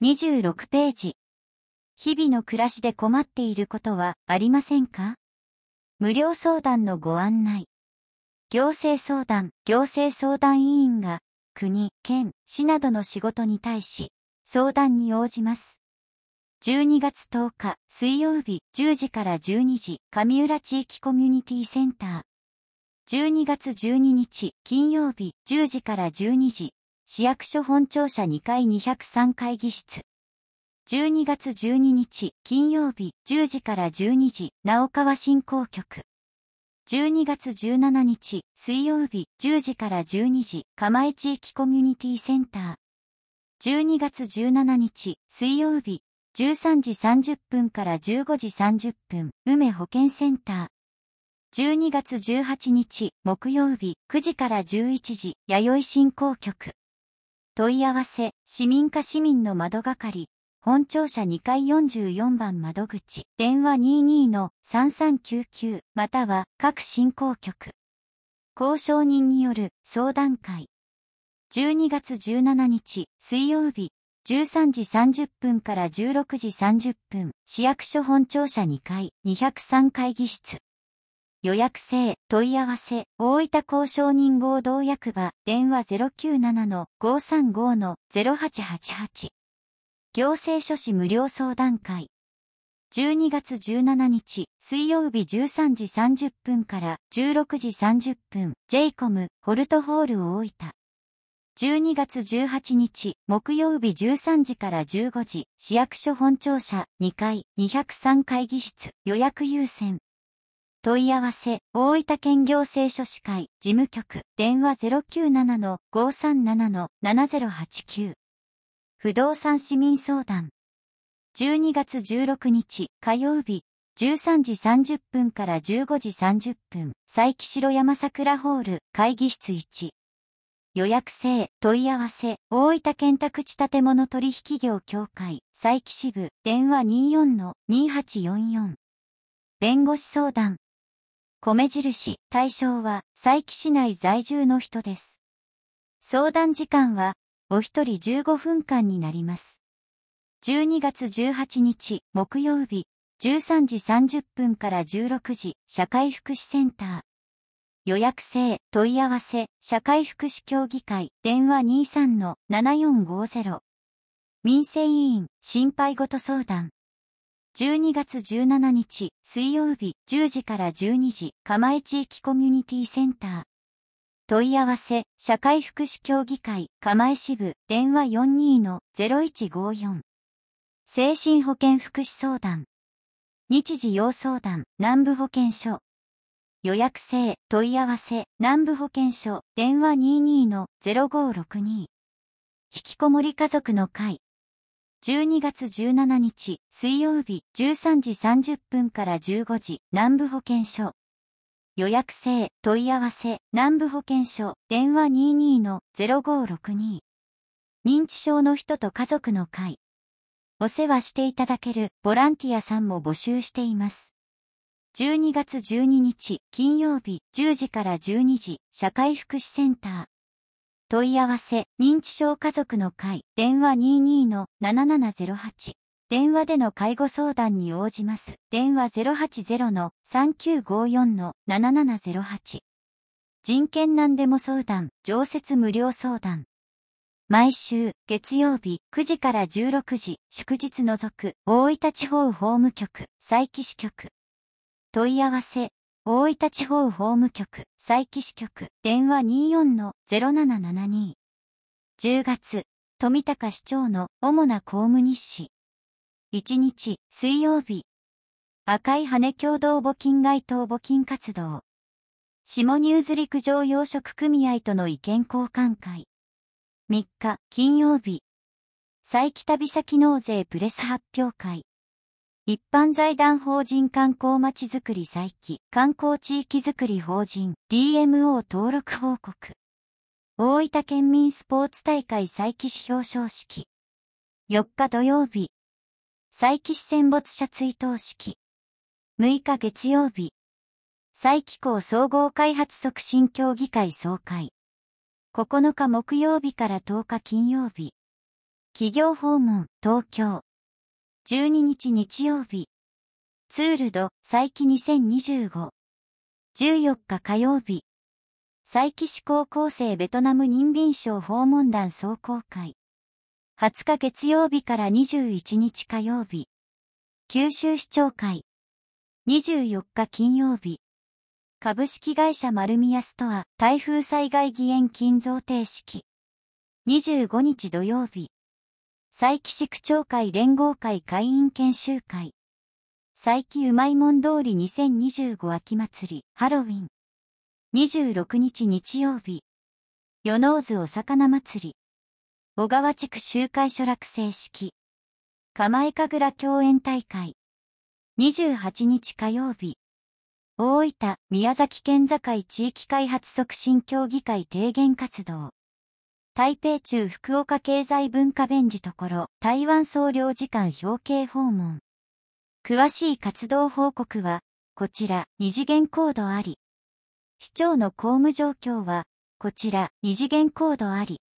26ページ。日々の暮らしで困っていることはありませんか？無料相談のご案内。行政相談委員が国、県、市などの仕事に対し相談に応じます。12月10日水曜日10時から12時上浦地域コミュニティセンター。12月12日金曜日10時から12時市役所本庁舎2階203会議室。12月12日金曜日10時から12時直川振興局。12月17日水曜日10時から12時釜江地域コミュニティセンター。12月17日水曜日13時30分から15時30分梅保健センター。12月18日木曜日9時から11時弥生振興局。問い合わせ市民課市民の窓係本庁舎2階44番窓口電話 22-3399 または各振興局。交渉人による相談会。12月17日水曜日13時30分から16時30分市役所本庁舎2階203会議室。予約制問い合わせ大分交渉人合同役場電話 097-535-0888 行政書士無料相談会。12月17日水曜日13時30分から16時30分 J-COM ホルトホール大分。12月18日木曜日13時から15時市役所本庁舎2階203会議室予約優先。問い合わせ大分県行政書士会事務局電話 097-537-7089 不動産市民相談。12月16日火曜日13時30分から15時30分佐伯城山桜ホール会議室1。予約制問い合わせ大分県宅地建物取引業協会佐伯支部電話 24-2844 弁護士相談。米印対象は佐伯市内在住の人です。相談時間はお一人15分間になります。12月18日木曜日13時30分から16時社会福祉センター。予約制問い合わせ社会福祉協議会電話 23-7450 民生委員心配事相談。12月17日水曜日10時から12時釜江地域コミュニティセンター。問い合わせ社会福祉協議会釜江支部電話 42-0154 精神保健福祉相談。日時要相談南部保健所。予約制問い合わせ南部保健所電話 22-0562 引きこもり家族の会。12月17日水曜日13時30分から15時南部保健所。予約制問い合わせ南部保健所電話 22-0562 認知症の人と家族の会。お世話していただけるボランティアさんも募集しています。12月12日金曜日10時から12時社会福祉センター。問い合わせ認知症家族の会電話 22-7708 電話での介護相談に応じます。電話 080-3954-7708 人権なんでも相談常設無料相談。毎週月曜日9時から16時祝日除く大分地方法務局佐伯支局。問い合わせ大分地方法務局佐伯支局電話 24-0772 10月富高市長の主な公務日誌。1日水曜日赤い羽共同募金街頭募金活動。下ニューズ陸上養殖組合との意見交換会。3日金曜日佐伯旅先納税プレス発表会。一般財団法人観光まちづくり佐伯観光地域づくり法人 DMO 登録報告。大分県民スポーツ大会佐伯市表彰式。4日土曜日佐伯市戦没者追悼式。6日月曜日佐伯港総合開発促進協議会総会。9日木曜日から10日金曜日企業訪問、東京。12日日曜日。ツールド、再起2025。14日火曜日。再起志向構成ベトナム任敏省訪問団壮行会。20日月曜日から21日火曜日。九州市長会。24日金曜日。株式会社丸宮ストア台風災害義援金贈呈式。25日土曜日。佐伯市区長会連合会会員研修会。佐伯うまいもん通り2025秋祭りハロウィン。26日日曜日。与野津お魚祭り。小川地区集会所落成式。釜江神楽共演大会。28日火曜日。大分、宮崎県境地域開発促進協議会提言活動。台北中福岡経済文化弁事所、台湾総領事館表敬訪問。詳しい活動報告は、こちら、二次元コードあり。市長の公務状況は、こちら、二次元コードあり。